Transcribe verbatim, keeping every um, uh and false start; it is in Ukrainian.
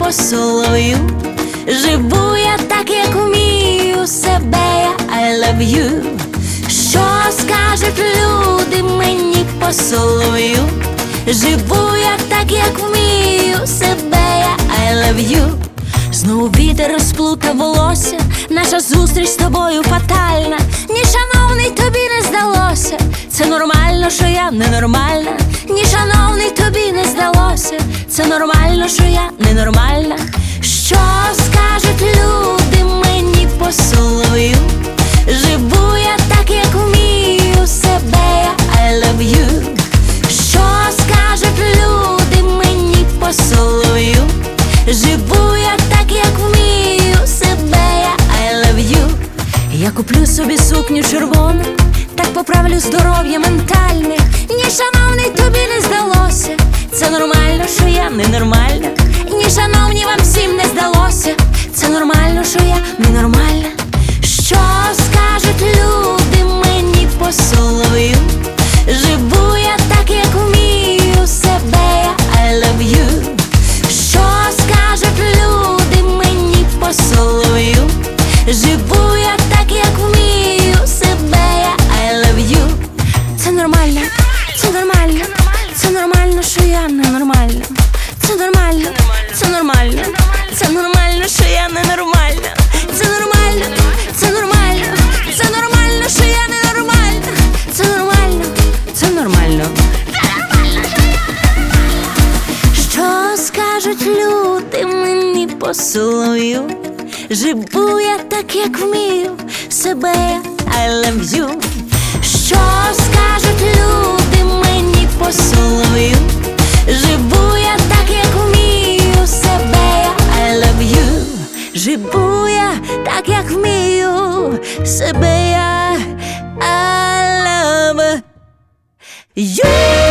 по солов'ю. Живу я так, як вмію, себе я I love you. Що скажуть люди мені по солов'ю? Живу я так, як вмію, себе я I love you. Знову вітер розплутав волосся, наша зустріч з тобою фатальна. Ні, шановний, тобі не здалося, це нормально, що я ненормальна. Ні, шановний, тобі не здалося, це нормально, що я ненормальна. Що скажуть люди мені по солов'ю? Живу я так, як вмію, себе я I love you. Що скажуть люди мені по солов'ю? Живу я так, як вмію, себе я I love you. Я куплю собі сукню червону, так поправлю здоров'я ментальне. Ні, шановний, тобі не здалося, це нормально, що я ненормальна. Ні, шановні, вам всім не здалося, це нормально, що я ненормальна. Що скажуть люди мені по солов'ю? Живу я так, як вмію, себе я I love you. Що скажуть люди мені по солов'ю? Живу я так, як вмію, себе я I love you. Це нормально, це нормально, це нормально, що я ненормальна. Це нормально, це нормально, це нормально, що я ненормальна. Це нормально, це нормально, це нормально, що я ненормальна. Це нормально, це нормально. Що скажуть люди мені по солов'ю? Живу я так, як вмію, себе я I love you. Що скажуть люди мені по солов'ю? Живу я так, як вмію, себе я I love you. Живу я так, як вмію, себе я I love you.